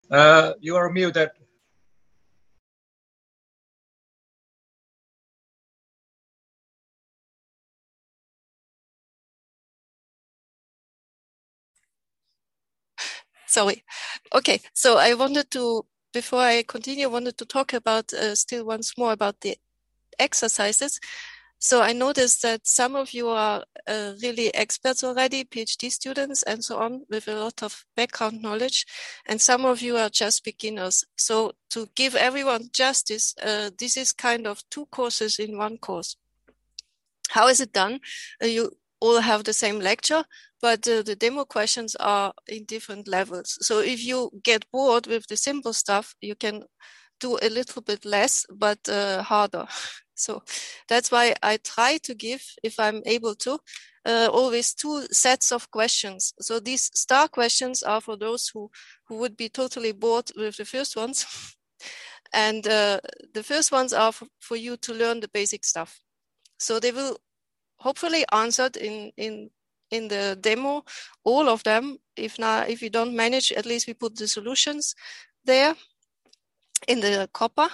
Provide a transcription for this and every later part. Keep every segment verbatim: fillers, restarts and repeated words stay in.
Uh, you are muted. Sorry. Okay, so I wanted to, before I continue, I wanted to talk about uh, still once more about the exercises. So I noticed that some of you are uh, really experts already, PhD students and so on, with a lot of background knowledge, and some of you are just beginners. So to give everyone justice, uh, this is kind of two courses in one course. How is it done? Uh, you all have the same lecture, but uh, the demo questions are in different levels. So if you get bored with the simple stuff, you can do a little bit less, but uh, harder. So that's why I try to give, if I'm able to, uh, always two sets of questions. So these star questions are for those who, who would be totally bored with the first ones. And uh, the first ones are for, for you to learn the basic stuff. So they will hopefully answered in, in, in the demo, all of them. If not, if you don't manage, at least we put the solutions there in the copper.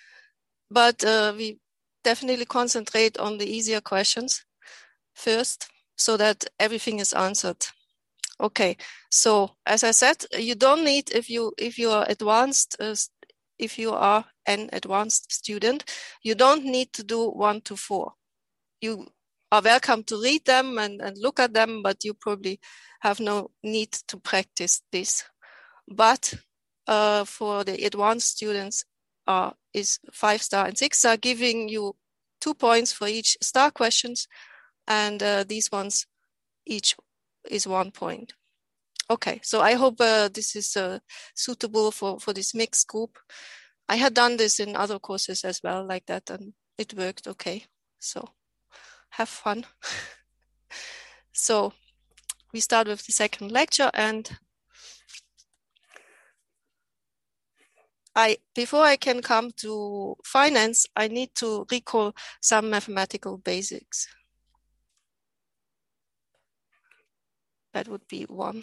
But uh, we definitely concentrate on the easier questions first so that everything is answered. Okay, so as I said, you don't need, if you if you are advanced, uh, if you are an advanced student, you don't need to do one to four. You are welcome to read them and, and look at them, but you probably have no need to practice this. But uh, for the advanced students, uh, is five star and six star, giving you two points for each star questions, and uh, these ones each is one point. Okay, so I hope uh, this is uh, suitable for, for this mixed group. I had done this in other courses as well like that, and it worked okay. So have fun. So we start with the second lecture, and I, before I can come to finance, I need to recall some mathematical basics. That would be one.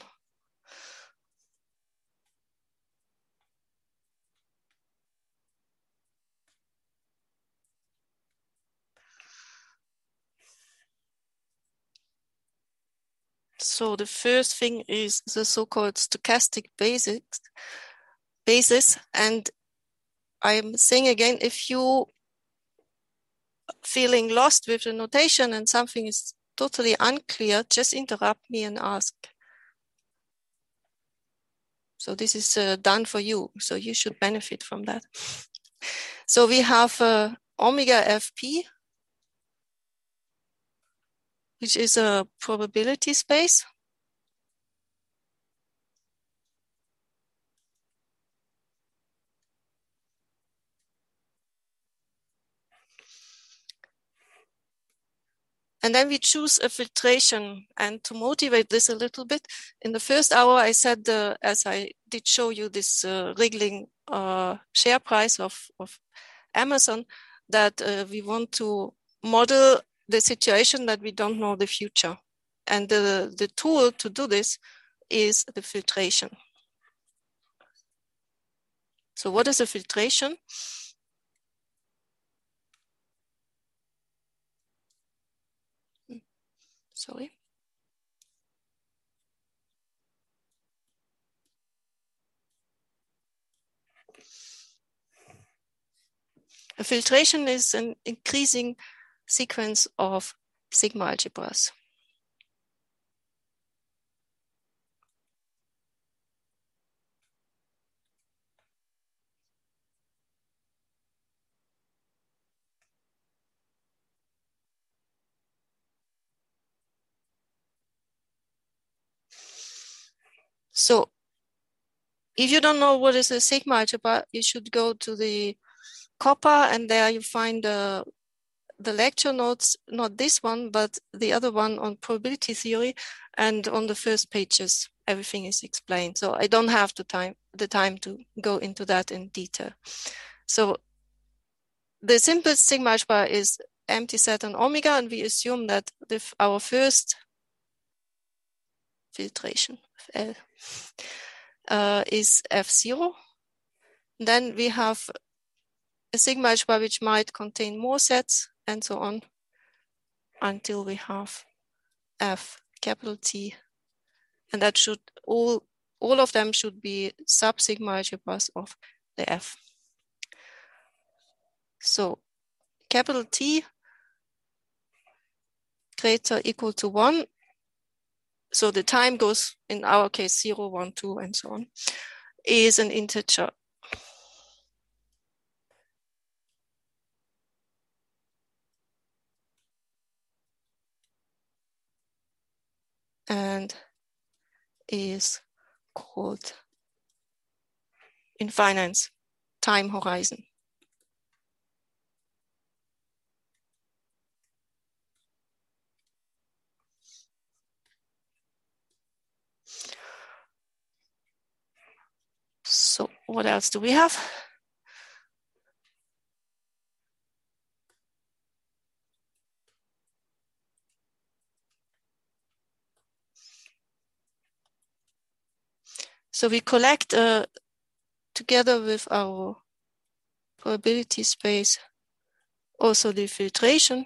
So the first thing is the so-called stochastic basics, basis. And I'm saying again, if you feeling lost with the notation and something is totally unclear, just interrupt me and ask. So this is uh, done for you. So you should benefit from that. So we have uh, omega F P, which is a probability space. And then we choose a filtration. And to motivate this a little bit, in the first hour, I said, uh, as I did show you this uh, wriggling uh, share price of, of Amazon, that uh, we want to model the situation that we don't know the future. And the, the tool to do this is the filtration. So what is a filtration? Sorry. A filtration is an increasing sequence of sigma algebras. So if you don't know what is a sigma algebra, you should go to the copper, and there you find uh, the lecture notes, not this one, but the other one on probability theory. And on the first pages, everything is explained. So I don't have the time, the time to go into that in detail. So the simplest sigma algebra is empty set and omega, and we assume that if our first filtration L uh, is F zero, Then we have a sigma algebra which might contain more sets and so on until we have F capital T. And that should all, all of them should be sub-sigma algebras of the F. So capital T greater equal to one. So the time goes, in our case, zero, one, two, and so on, is an integer. And is called in finance time horizon. So what else do we have? So we collect uh, together with our probability space also the filtration.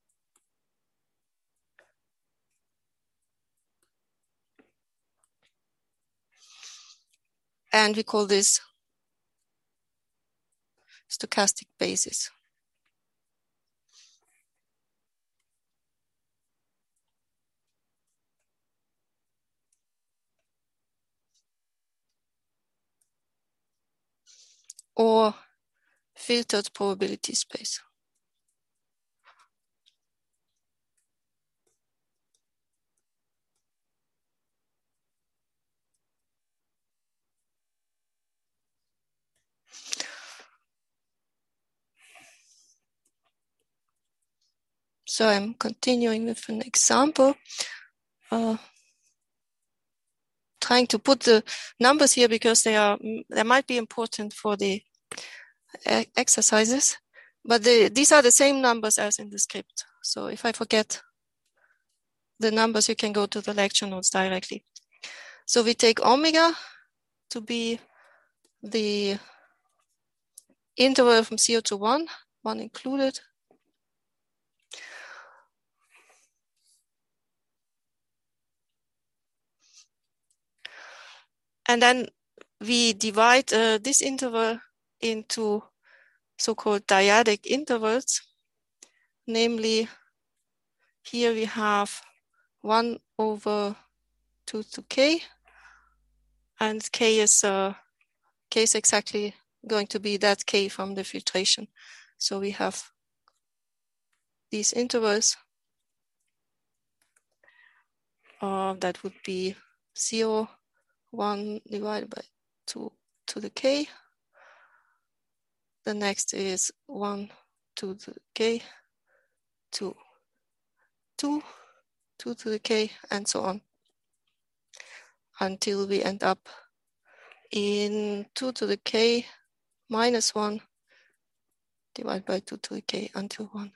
And we call this stochastic basis. Or filtered probability space. So I'm continuing with an example, uh, trying to put the numbers here because they are they might be important for the exercises, but the, these are the same numbers as in the script. So if I forget the numbers, you can go to the lecture notes directly. So we take omega to be the interval from zero to one, one included. And then we divide uh, this interval into so-called dyadic intervals. Namely, here we have one over two to k, and k is, uh, k is exactly going to be that k from the filtration. So we have these intervals. Uh, that would be zero, one divided by two to the k. The next is one to the k, two, two, two to the k, and so on, until we end up in two to the k minus one divided by two to the k until one.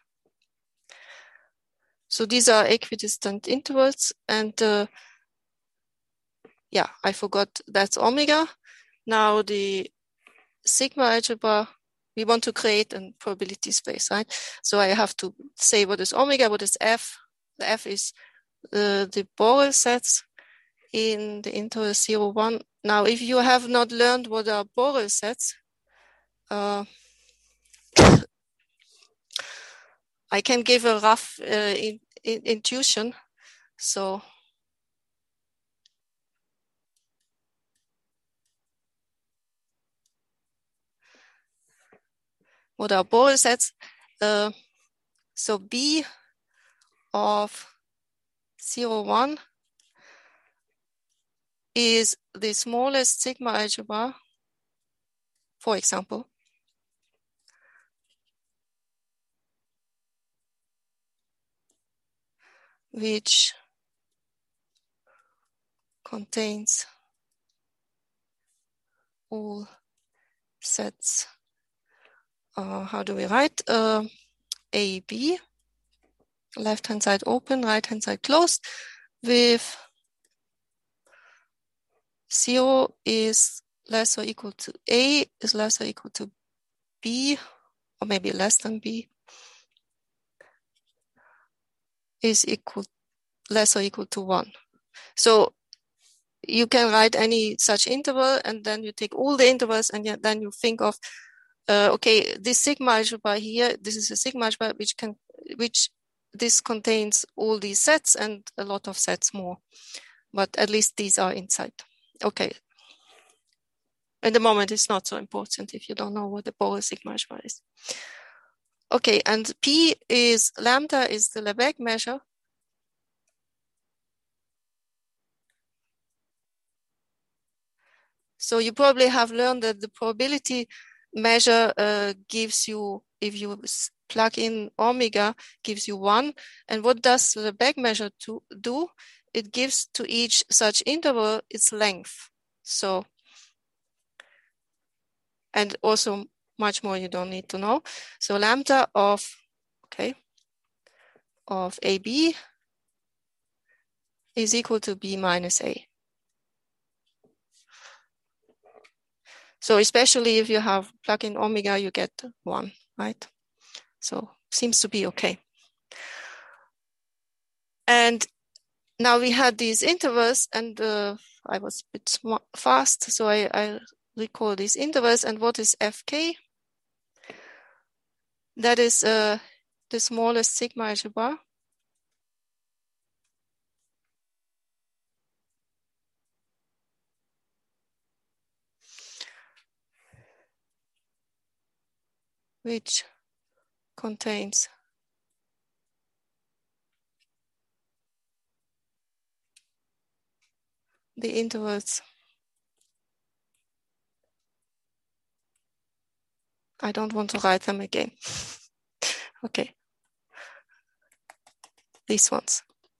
So these are equidistant intervals, and uh, yeah, I forgot that's omega. Now the sigma algebra, we want to create a probability space, right? So I have to say what is omega, what is f. The f is uh, the Borel sets in the interval zero, one. Now, if you have not learned what are Borel sets, uh, I can give a rough uh, in, in, intuition. So what are Borel sets? Uh, so B of zero, one is the smallest sigma algebra, for example, which contains all sets. Uh, how do we write? Uh, A, B, left-hand side open, right-hand side closed, with zero is less or equal to A is less or equal to B, or maybe less than B, is equal less or equal to one. So you can write any such interval, and then you take all the intervals, and then you think of, uh, okay, this sigma algebra here, this is a sigma algebra which can, which this contains all these sets and a lot of sets more, but at least these are inside. Okay. At the moment, it's not so important if you don't know what the Borel sigma algebra is. Okay, and P is, lambda is the Lebesgue measure. So you probably have learned that the probability measure uh, gives you, if you plug in omega, gives you one. And what does the Lebesgue measure to do? It gives to each such interval its length. So, and also much more you don't need to know. So lambda of, okay, of A B is equal to B minus A. So especially if you have plug in omega, you get one, right? So seems to be okay. And now we had these intervals, and uh, I was a bit fast, so I, I recall these intervals. And what is F K? That is uh, the smallest sigma algebra. Which contains the intervals. I don't want to write them again. Okay. These ones.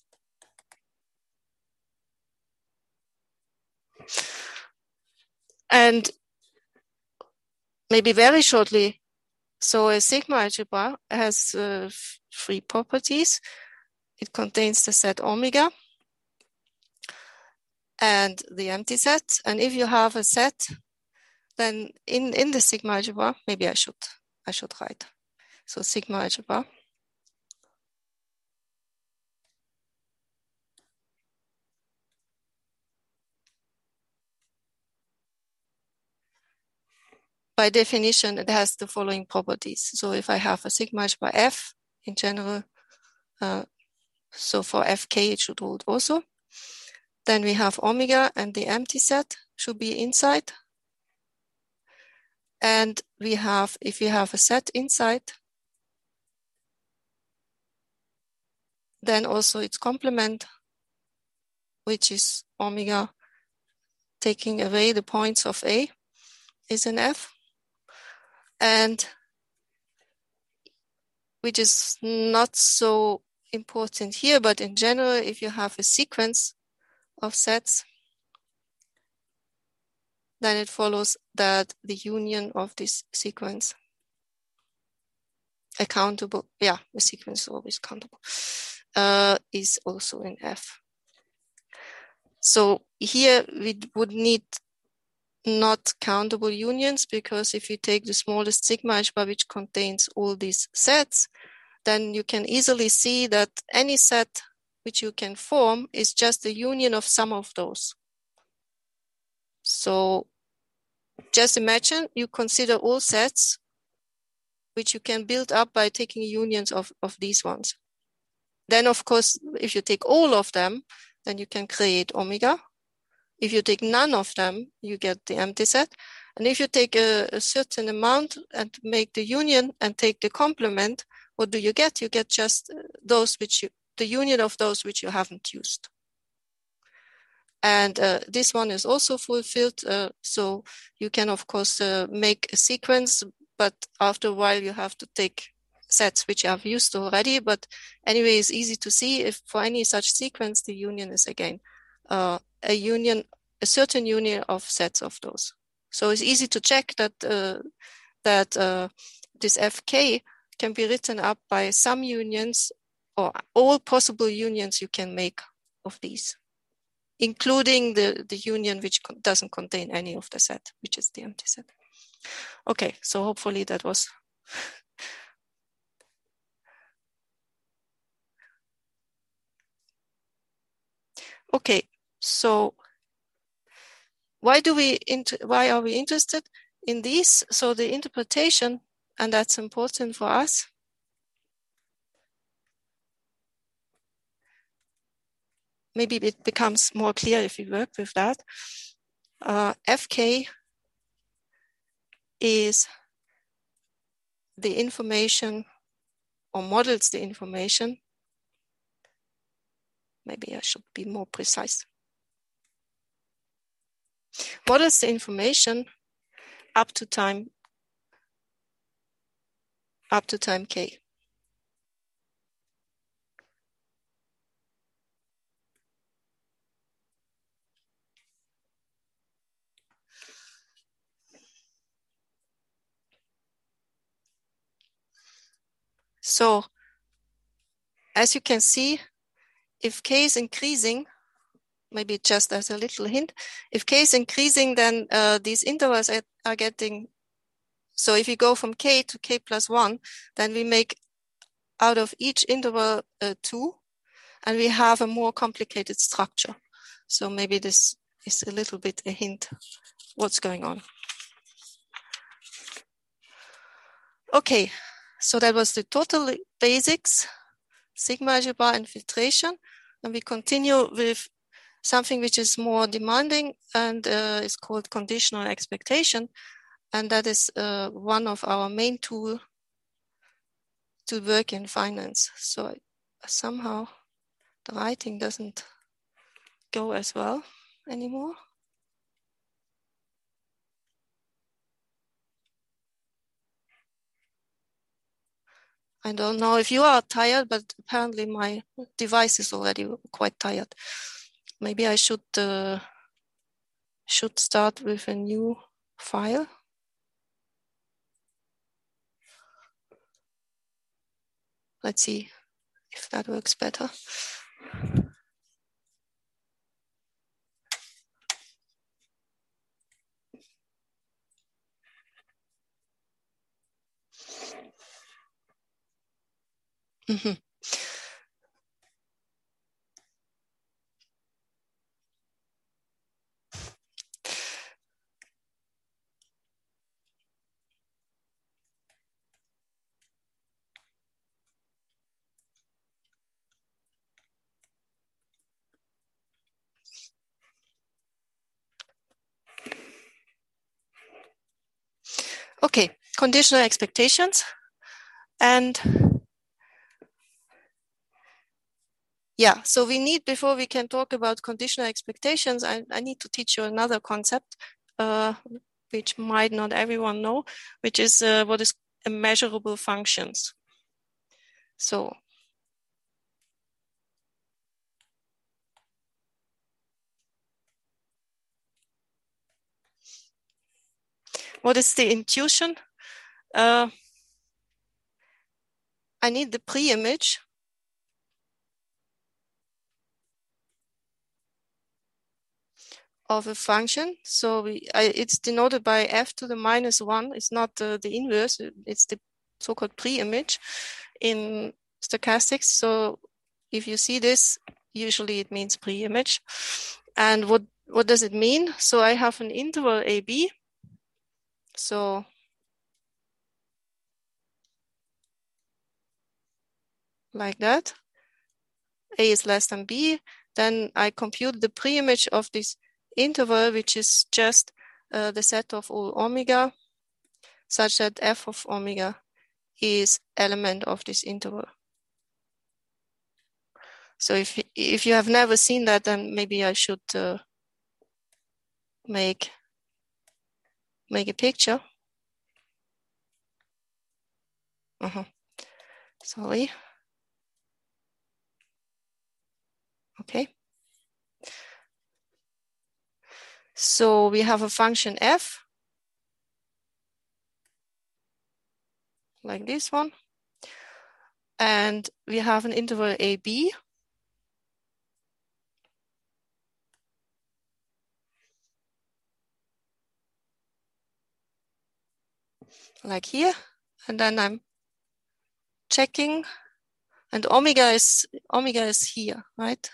And maybe very shortly, so a sigma algebra has uh, three properties. It contains the set omega and the empty set. And if you have a set, then in, in the sigma algebra, maybe I should, I should write. So sigma algebra. By definition, it has the following properties. So if I have a sigma algebra F in general, uh, so for F K, it should hold also. Then we have omega, and the empty set should be inside. And we have, if we have a set inside, then also its complement, which is omega taking away the points of A, is an F. And which is not so important here, but in general, if you have a sequence of sets, then it follows that the union of this sequence accountable, yeah, the sequence is always countable, uh, is also in F. So here we would need not countable unions, because if you take the smallest sigma algebra, which contains all these sets, then you can easily see that any set which you can form is just the union of some of those. So just imagine you consider all sets which you can build up by taking unions of, of these ones. Then, of course, if you take all of them, then you can create omega. If you take none of them, you get the empty set. And if you take a, a certain amount and make the union and take the complement, what do you get? You get just those which you, the union of those which you haven't used. And uh, this one is also fulfilled. Uh, so you can, of course, uh, make a sequence, but after a while you have to take sets which you have used already. But anyway, it's easy to see if for any such sequence, the union is again uh, a union, a certain union of sets of those. So it's easy to check that uh, that uh, this F K can be written up by some unions or all possible unions you can make of these including the, the union which con doesn't contain any of the set, which is the empty set. Okay, so hopefully that was okay. So why do we why are we interested in these? So the interpretation, and that's important for us. Maybe it becomes more clear if we work with that. Uh, F K is the information, or models the information. Maybe I should be more precise. Models the information up to time, up to time k. So as you can see, if k is increasing, maybe just as a little hint, if k is increasing, then uh, these intervals are, are getting, so if you go from k to k plus one, then we make out of each interval uh, two, and we have a more complicated structure. So maybe this is a little bit a hint what's going on. Okay, so that was the total basics, sigma algebra and filtration. And we continue with something which is more demanding, and uh, is called conditional expectation. And that is uh, one of our main tools to work in finance. So somehow the writing doesn't go as well anymore. I don't know if you are tired, but apparently my device is already quite tired. Maybe I should uh, should start with a new file. Let's see if that works better. Mm-hmm. Okay, conditional expectations. And yeah, so we need, before we can talk about conditional expectations, I, I need to teach you another concept, uh, which might not everyone know, which is uh, what is measurable functions. So what is the intuition? Uh, I need the pre-image of a function. So we, I, it's denoted by f to the minus one. It's not uh, the inverse, it's the so-called pre-image in stochastics. So if you see this, usually it means pre-image. And what, what does it mean? So I have an interval A B. So like that, A is less than B. Then I compute the pre-image of this interval, which is just uh, the set of all omega, such that f of omega is element of this interval. So if if you have never seen that, then maybe I should uh, make make a picture. Uh-huh. Sorry. Okay. So we have a function f, like this one, and we have an interval A B. like here, and then I'm checking, and omega is omega is here, right?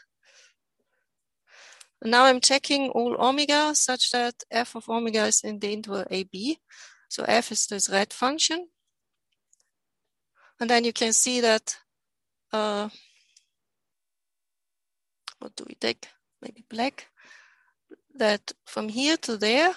Now I'm checking all omega such that f of omega is in the interval A B. So f is this red function. And then you can see that, uh, what do we take? Maybe black. That from here to there,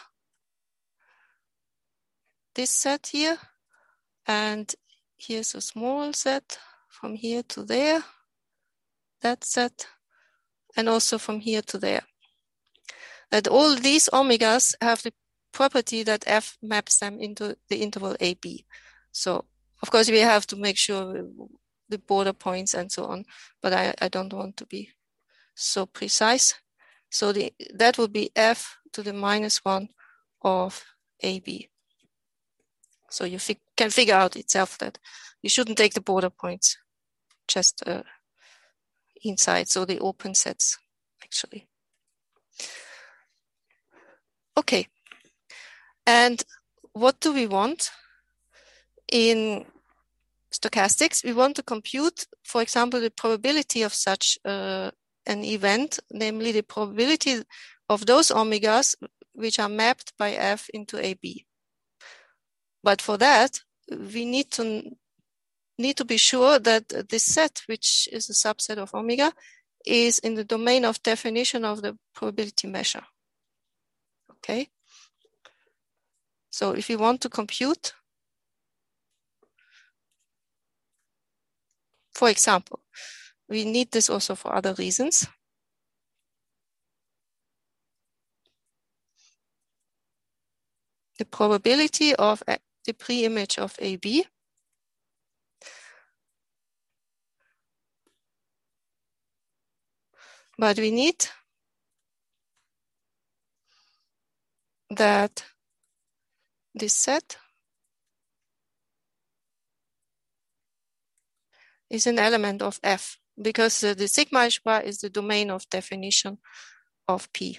this set here, and here's a small set from here to there, that set, and also from here to there. And all these omegas have the property that f maps them into the interval A B. So of course we have to make sure the border points and so on, but I, I don't want to be so precise. So the, that would be f to the minus one of A B. So you fi can figure out itself that you shouldn't take the border points, just uh, inside, so the open sets actually. Okay, and what do we want in stochastics? We want to compute, for example, the probability of such uh, an event, namely the probability of those omegas which are mapped by f into A B. But for that, we need to need to be sure that this set, which is a subset of omega, is in the domain of definition of the probability measure. Okay. So if you want to compute, for example, we need this also for other reasons. The probability of the pre-image of A B but we need that this set is an element of F, because uh, the sigma algebra is the domain of definition of P.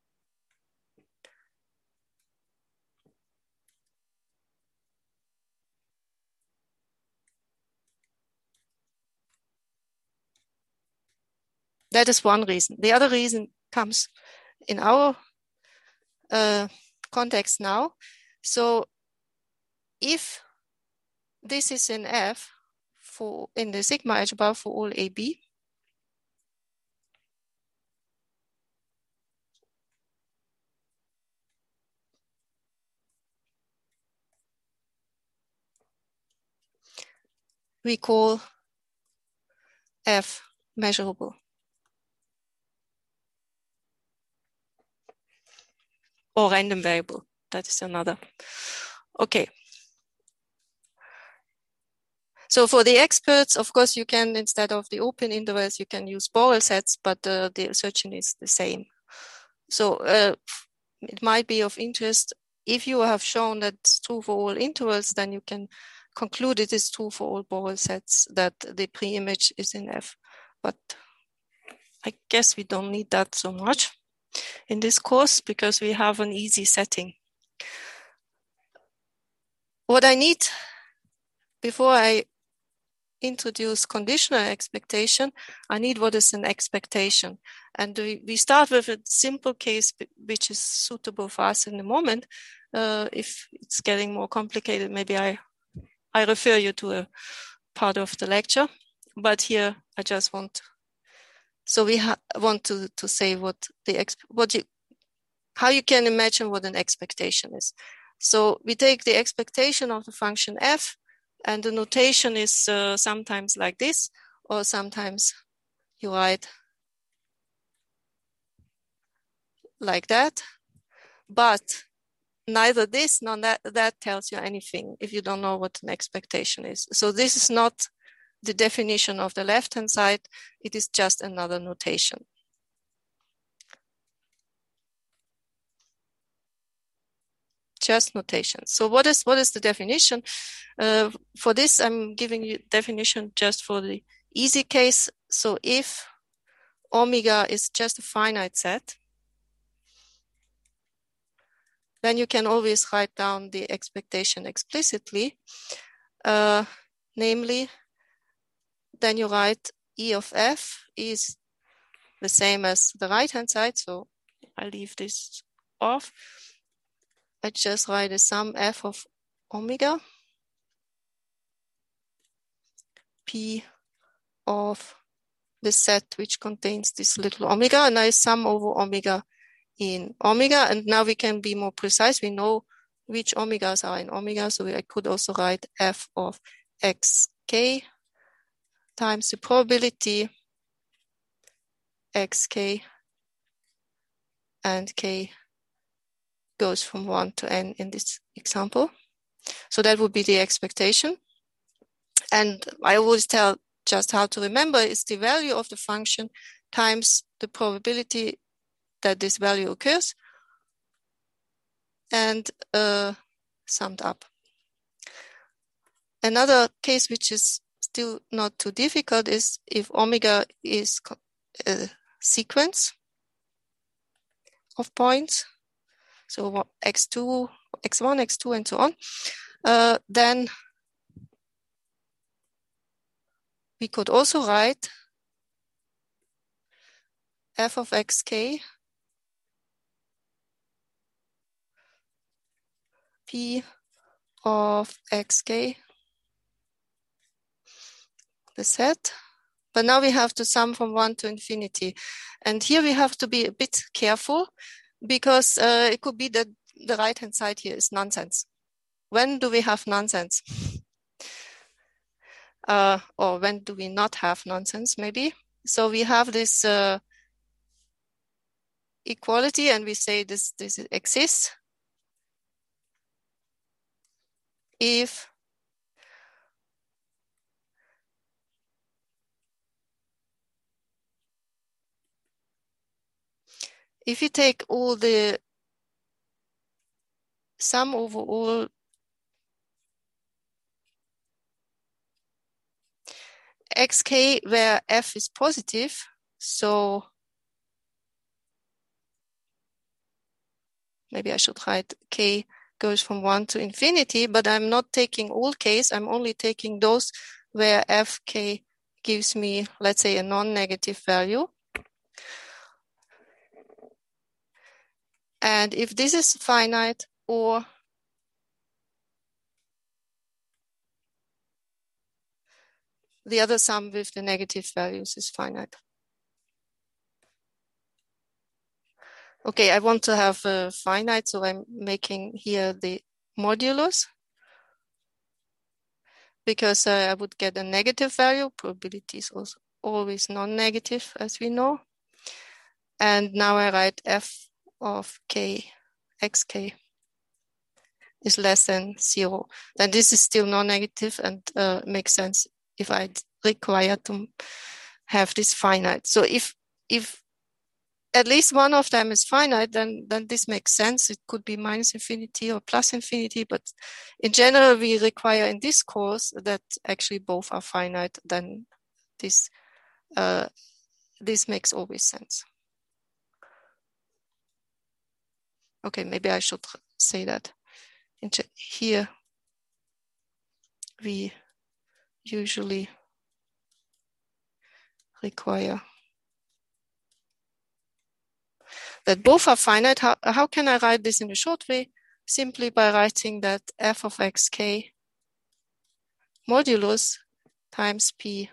That is one reason. The other reason comes in our uh, context now. So if this is in F for in the sigma algebra for all A B, we call F measurable. Or random variable, that is another. Okay. So for the experts, of course, you can, instead of the open intervals, you can use Borel sets, but uh, the assertion is the same. So uh, it might be of interest, if you have shown that it's true for all intervals, then you can conclude it is true for all Borel sets that the pre-image is in F. But I guess we don't need that so much in this course because we have an easy setting. What I need before I introduce conditional expectation, I need what is an expectation. And we, we start with a simple case which is suitable for us in the moment. Uh, if it's getting more complicated, maybe I, I refer you to a part of the lecture. But here I just want, so we want to, to say what the, what you, how you can imagine what an expectation is. So we take the expectation of the function f, and the notation is uh, sometimes like this, or sometimes you write like that. But neither this nor that, that tells you anything if you don't know what an expectation is. So this is not the definition of the left-hand side. It is just another notation. Just notation. So what is what is the definition? Uh, for this, I'm giving you definition just for the easy case. So if omega is just a finite set, then you can always write down the expectation explicitly. Uh, namely, then you write E of F is the same as the right-hand side, so I leave this off. I just write a sum F of omega P of the set which contains this little omega, and I sum over omega in omega, and now we can be more precise. We know which omegas are in omega, so I could also write F of xk times the probability xk, and k goes from one to n in this example. So that would be the expectation. And I always tell just how to remember is the value of the function times the probability that this value occurs, and uh, summed up. Another case which is still not too difficult is if omega is a sequence of points, so x two, x one, x two, and so on, uh, then we could also write f of xk p of xk, the set. But now we have to sum from one to infinity. And here we have to be a bit careful, because uh, it could be that the right-hand side here is nonsense. When do we have nonsense? Uh, or when do we not have nonsense, maybe? So we have this uh, equality, and we say this, this exists if if you take all the sum over all xk where f is positive, so maybe I should write k goes from one to infinity, but I'm not taking all k's, I'm only taking those where fk gives me, let's say, a non-negative value. And if this is finite, or the other sum with the negative values is finite. Okay, I want to have a finite, so I'm making here the modulus, because uh, I would get a negative value. Probability is also always non-negative, as we know. And now I write f of k, xk is less than zero. Then this is still non-negative, and uh, makes sense if I require to have this finite. So if if at least one of them is finite, then then this makes sense. It could be minus infinity or plus infinity, but in general, we require in this course that actually both are finite. Then this uh, this makes always sense. Okay, maybe I should say that. Here we usually require that both are finite. How, how can I write this in a short way? Simply by writing that f of xk modulus times p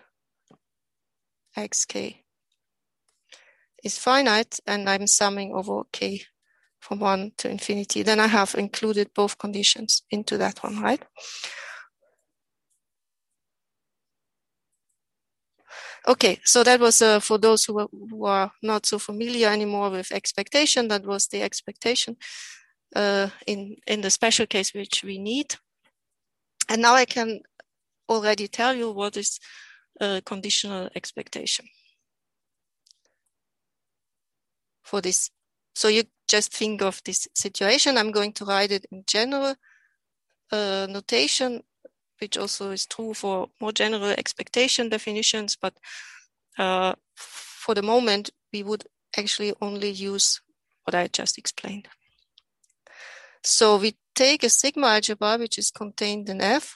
xk is finite, and I'm summing over k from one to infinity. Then I have included both conditions into that one, right? Okay, so that was uh, for those who, were, who are not so familiar anymore with expectation. That was the expectation uh, in, in the special case which we need. And now I can already tell you what is a conditional expectation for this. So you just think of this situation. I'm going to write it in general uh, notation, which also is true for more general expectation definitions. But uh, for the moment, we would actually only use what I just explained. So we take a sigma algebra, which is contained in F.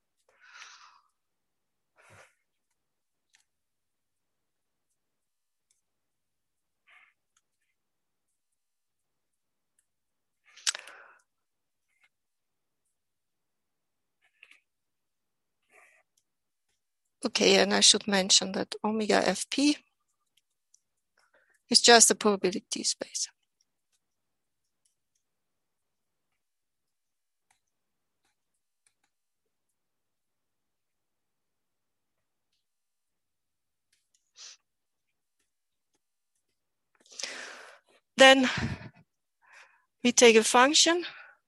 Okay, and I should mention that omega F P is just a probability space. Then we take a function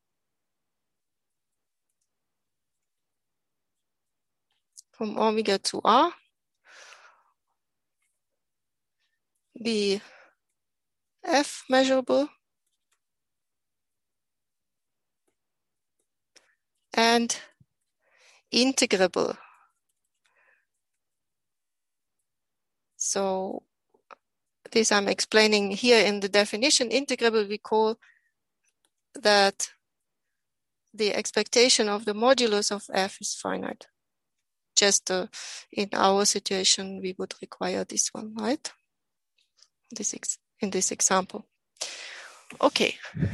from omega to R, be F measurable, and integrable. So this I'm explaining here in the definition. Integrable, we call that the expectation of the modulus of F is finite. Just uh, in our situation, we would require this one, right? This ex in this example. Okay.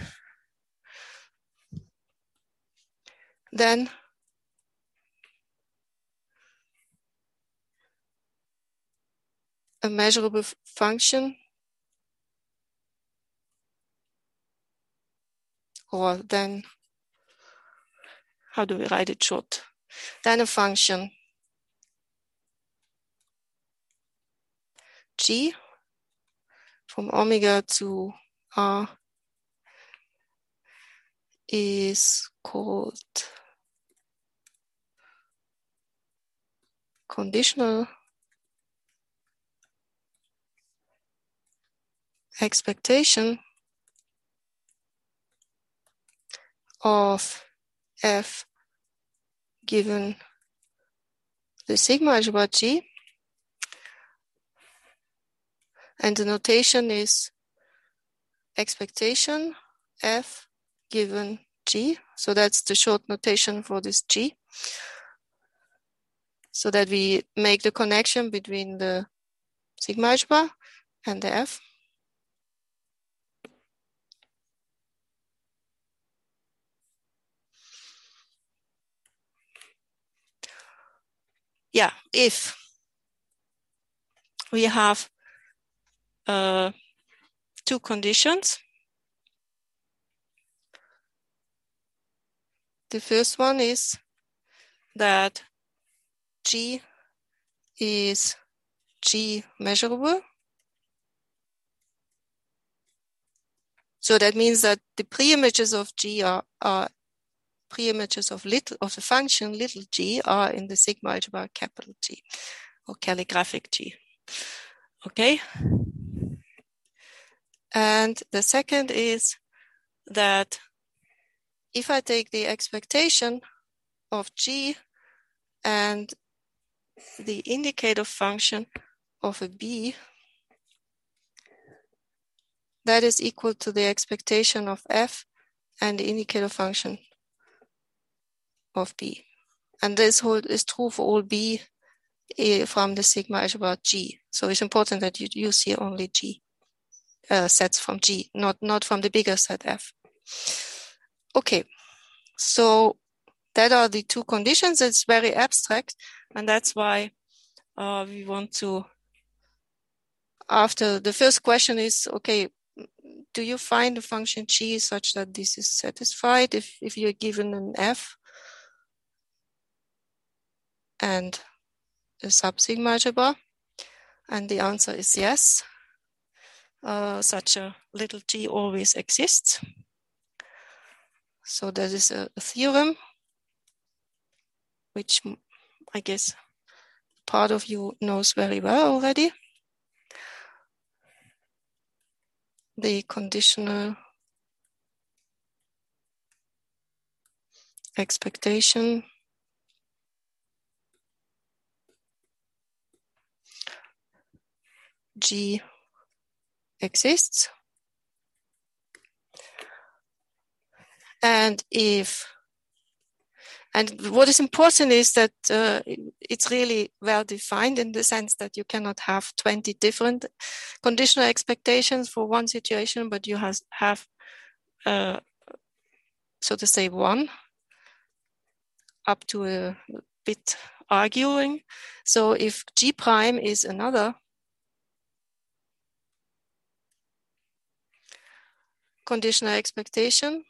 Then a measurable function, or then, how do we write it short? Then a function G from omega to R is called conditional expectation of F given the sigma algebra G, and the notation is expectation F given G. So that's the short notation for this G, so that we make the connection between the sigma algebra and the F. Yeah, if we have uh, two conditions. The first one is that G is G measurable. So that means that the preimages of G are, are preimages of little of the function little g are in the sigma algebra capital G, or calligraphic G. Okay. And the second is that if I take the expectation of G and the indicator function of a B, that is equal to the expectation of F and the indicator function of B. And this whole is true for all B from the sigma algebra G. So it's important that you use here only G uh, sets from G, not, not from the bigger set F. Okay, so that are the two conditions. It's very abstract, and that's why uh, we want to, after the first question is, okay, do you find the function G such that this is satisfied if, if you're given an F and a sub-sigma algebra? And the answer is yes. Uh, such a little g always exists. So that is a, a theorem, which I guess part of you knows very well already. The conditional expectation G exists. And if, and what is important is that uh, it's really well defined in the sense that you cannot have twenty different conditional expectations for one situation, but you has, have, uh, so to say, one up to a bit arguing. So if G prime is another conditional expectation,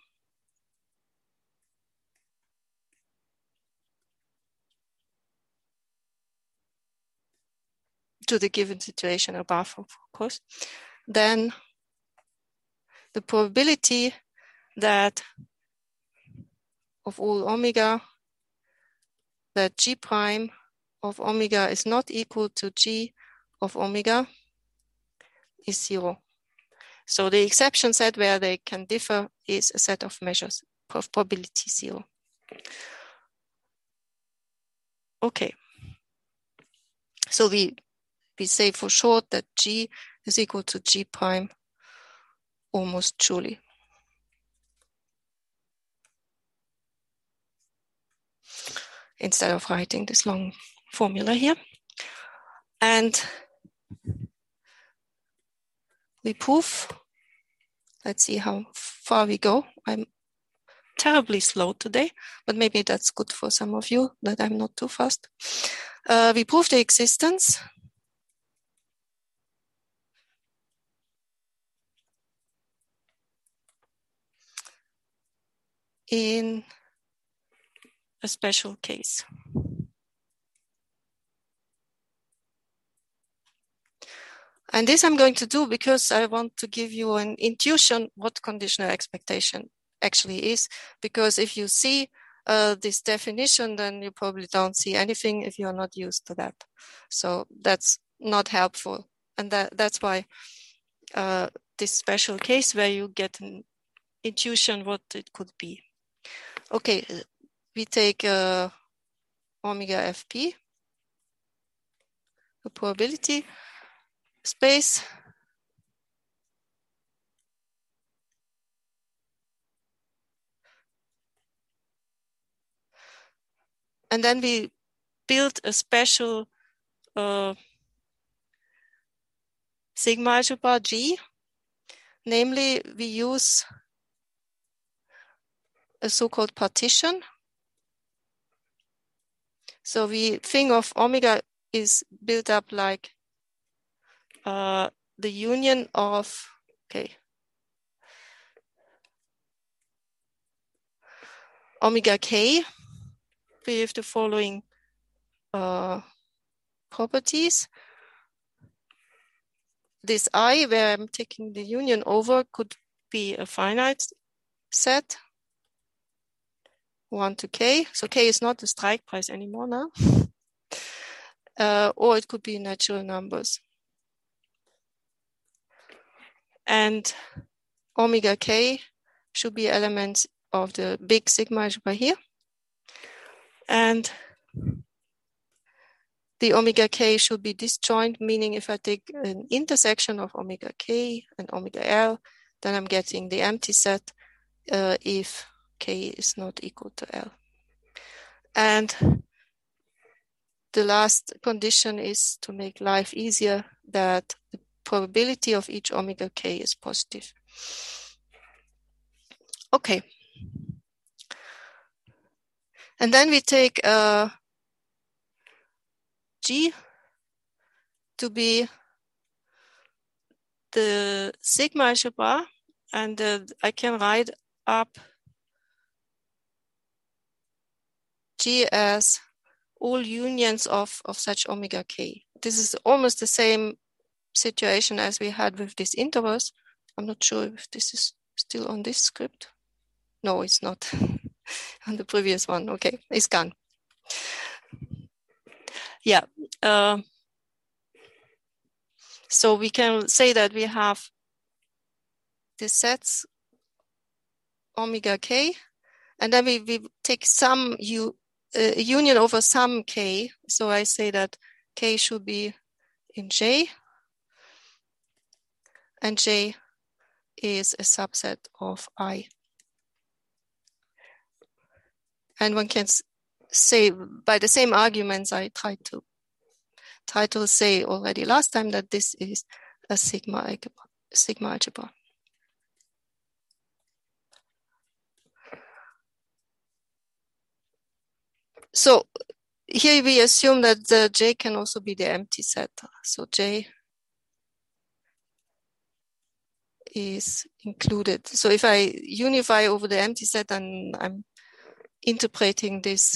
to the given situation above, of course, then the probability that of all omega that G prime of omega is not equal to G of omega is zero. So the exception set where they can differ is a set of measures of probability zero. Okay. So we, we say for short that G is equal to G prime almost truly. Instead of writing this long formula here. And we prove, let's see how far we go. I'm terribly slow today, but maybe that's good for some of you that I'm not too fast. Uh, we prove the existence in a special case. And this I'm going to do because I want to give you an intuition what conditional expectation actually is. Because if you see uh, this definition, then you probably don't see anything if you're not used to that. So that's not helpful. And that, that's why uh, this special case where you get an intuition what it could be. Okay, we take uh, omega F P, a probability space. And then we build a special uh, sigma algebra G. Namely, we use a so-called partition. So we think of omega is built up like uh, the union of, okay, omega k with the following uh, properties. This I, where I'm taking the union over, could be a finite set, one to k. So k is not the strike price anymore now. Uh, or it could be natural numbers. And omega k should be elements of the big sigma algebra here. And the omega k should be disjoint, meaning if I take an intersection of omega k and omega l, then I'm getting the empty set uh, if k is not equal to L. And the last condition is to make life easier, that the probability of each omega k is positive. Okay. And then we take uh, G to be the sigma algebra, and uh, I can write up G as all unions of, of such omega k. This is almost the same situation as we had with this intervals. I'm not sure if this is still on this script. No, it's not. On the previous one. Okay, it's gone. Yeah. Uh, so we can say that we have the sets omega k, and then we, we take some u, uh, union over some k. So I say that k should be in J, and J is a subset of I. And one can say by the same arguments I tried to try to say already last time that this is a sigma algebra. Sigma algebra. So here we assume that the J can also be the empty set. So J is included. So if I unify over the empty set, and I'm interpreting this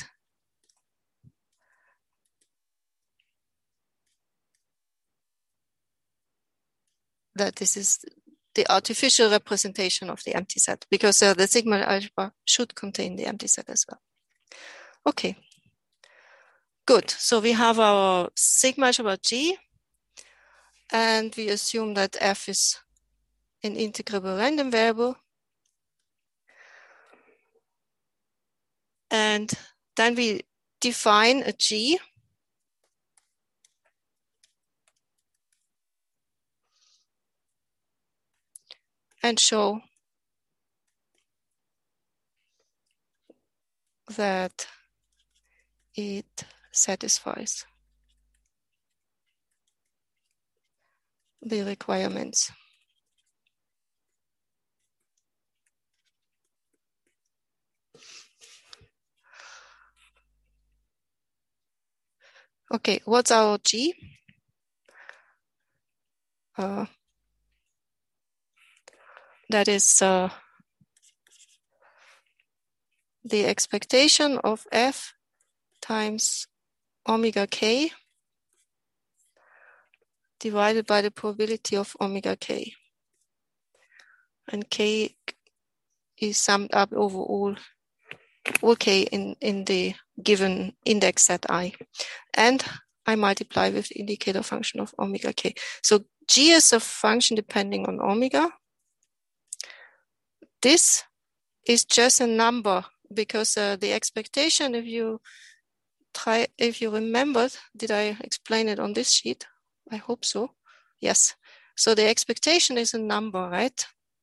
that this is the artificial representation of the empty set, because uh, the sigma algebra should contain the empty set as well. Okay, good. So we have our sigma algebra G, and we assume that F is an integrable random variable. And then we define a G and show that it satisfies the requirements. Okay, what's our G? Uh, that is uh, the expectation of F times omega k divided by the probability of omega k. And k is summed up over all, all k in, in the given index set I. And I multiply with the indicator function of omega k. So G is a function depending on omega. This is just a number because uh, the expectation, if you try, if you remembered, did I explain it on this sheet? I hope so. Yes. So the expectation is a number, right?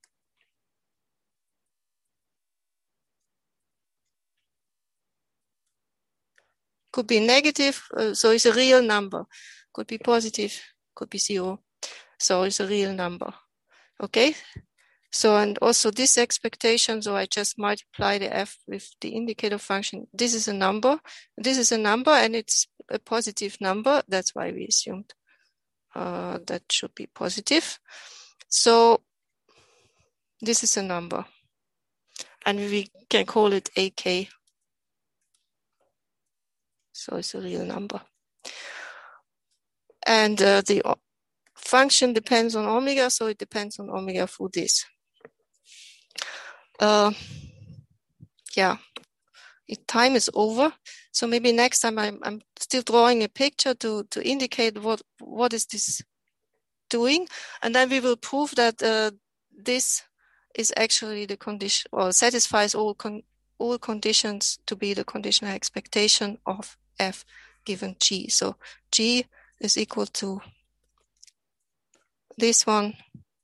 Could be negative, uh, so it's a real number. Could be positive, could be zero. So it's a real number. Okay. So, and also this expectation, so I just multiply the F with the indicator function. This is a number. This is a number and it's a positive number. That's why we assumed uh, that should be positive. So this is a number. And we can call it A K. So it's a real number. And uh, the function depends on omega, so it depends on omega for this. Uh, yeah, it, time is over. So maybe next time I'm, I'm still drawing a picture to, to indicate what, what is this doing. And then we will prove that uh, this is actually the condition, or satisfies all, con all conditions to be the conditional expectation of F given G. So G is equal to this one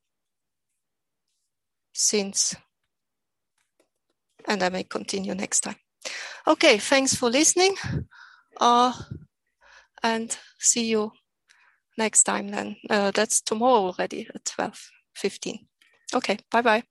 since, and I may continue next time. Okay, thanks for listening, uh, and see you next time then. Uh, that's tomorrow already at twelve fifteen. Okay, bye-bye.